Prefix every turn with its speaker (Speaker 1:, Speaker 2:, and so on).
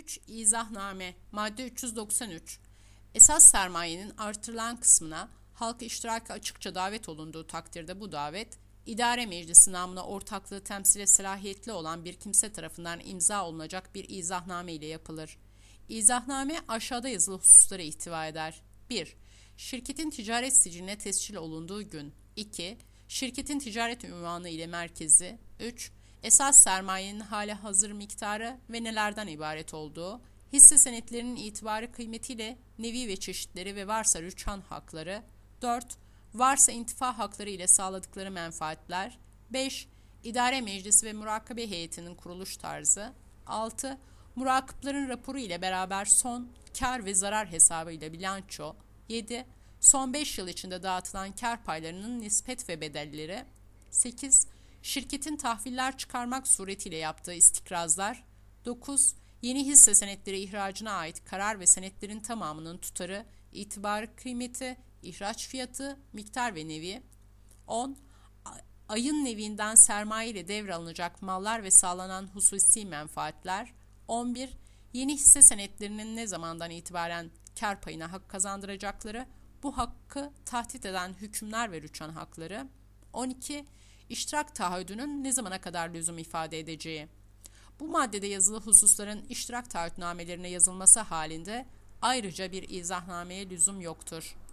Speaker 1: 3. İzahname. Madde 393. Esas sermayenin artırılan kısmına halkı iştiraka açıkça davet olunduğu takdirde bu davet, İdare Meclisi namına ortaklığı temsile selahiyetli olan bir kimse tarafından imza olunacak bir izahname ile yapılır. İzahname aşağıda yazılı hususları ihtiva eder. 1. Şirketin ticaret siciline tescil olunduğu gün. 2. Şirketin ticaret ünvanı ile merkezi. 3. Esas sermayenin hali hazır miktarı ve nelerden ibaret olduğu. Hisse senetlerinin itibarı kıymetiyle nevi ve çeşitleri ve varsa rüçhan hakları. 4. Varsa intifa hakları ile sağladıkları menfaatler. 5. İdare Meclisi ve Murakabe Heyetinin kuruluş tarzı. 6. Murakiplerin raporu ile beraber son kar ve zarar hesabı ile bilanço. 7. Son 5 yıl içinde dağıtılan kar paylarının nispet ve bedelleri. 8. Şirketin tahviller çıkarmak suretiyle yaptığı istikrazlar. 9. Yeni hisse senetleri ihracına ait karar ve senetlerin tamamının tutarı, itibarı kıymeti, ihraç fiyatı, miktar ve nevi. 10. Ayın nevinden sermaye ile devralınacak mallar ve sağlanan hususi menfaatler. 11. Yeni hisse senetlerinin ne zamandan itibaren kar payına hak kazandıracakları, bu hakkı tahdit eden hükümler ve rüçhan hakları. 12. İştirak taahhüdünün ne zamana kadar lüzum ifade edeceği. Bu maddede yazılı hususların iştirak taahhütnamelerine yazılması halinde ayrıca bir izahnameye lüzum yoktur.